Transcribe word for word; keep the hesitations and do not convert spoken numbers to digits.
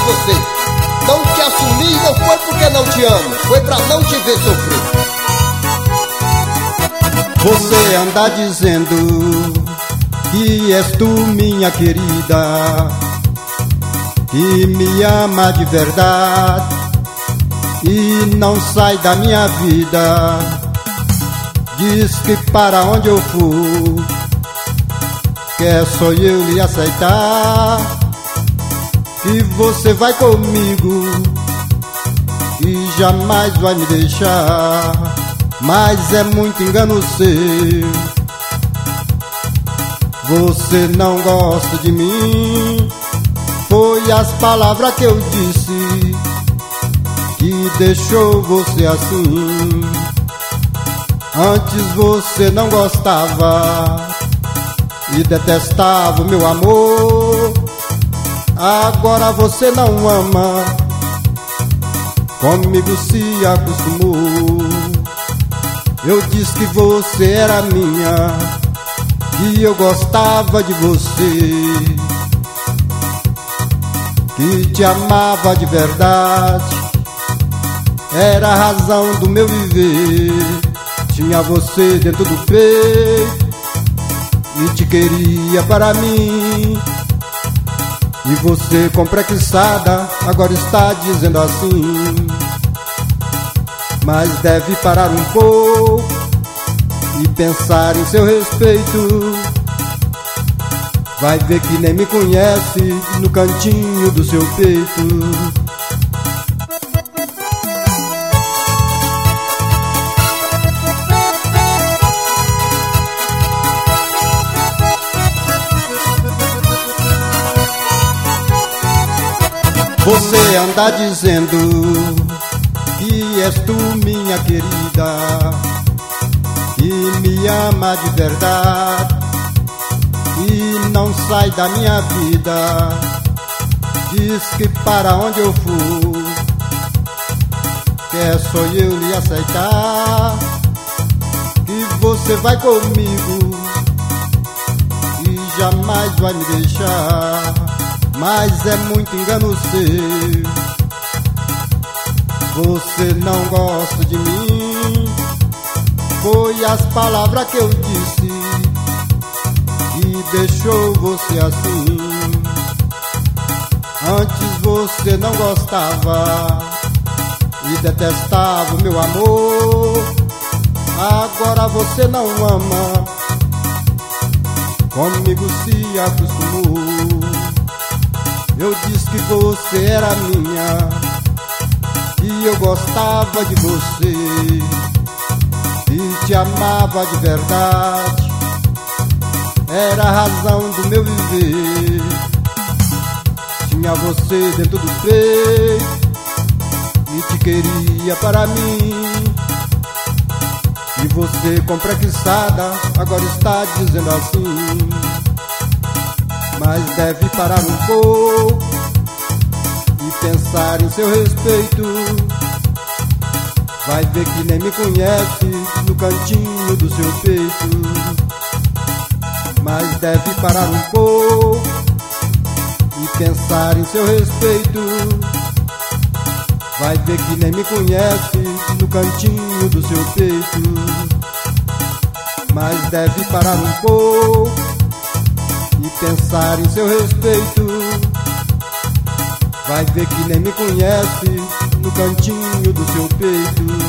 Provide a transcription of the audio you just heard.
você. Não te assumi não foi porque não te amo, foi pra não te ver sofrer. Você anda dizendo que és tu minha querida, que me ama de verdade e não sai da minha vida. Diz que para onde eu for, quer só eu lhe aceitar, que você vai comigo e jamais vai me deixar. Mas é muito engano seu, você não gosta de mim. Foi as palavras que eu disse que deixou você assim. Antes você não gostava e detestava o meu amor. Agora você não ama, comigo se acostumou. Eu disse que você era minha, que eu gostava de você, que te amava de verdade, era a razão do meu viver. Tinha você dentro do peito e te queria para mim. E você, complexada, agora está dizendo assim. Mas deve parar um pouco e pensar em seu respeito. Vai ver que nem me conhece no cantinho do seu peito. Você anda dizendo que és tu minha querida, que me ama de verdade e não sai da minha vida. Diz que para onde eu for, quer só eu lhe aceitar, que você vai comigo e jamais vai me deixar. Mas é muito engano seu, você não gosta de mim. Foi as palavras que eu disse que deixou você assim. Antes você não gostava e detestava o meu amor. Agora você não ama, comigo se acostumou. Eu disse que você era minha, que eu gostava de você, que te amava de verdade, era a razão do meu viver. Tinha você dentro do peito e te queria para mim. E você, complexada, agora está dizendo assim. Mas deve parar um pouco e pensar em seu respeito. Vai ver que nem me conhece no cantinho do seu peito. Mas deve parar um pouco e pensar em seu respeito. Vai ver que nem me conhece no cantinho do seu peito. Mas deve parar um pouco e pensar em seu respeito. Vai ver que nem me conhece no cantinho do seu peito.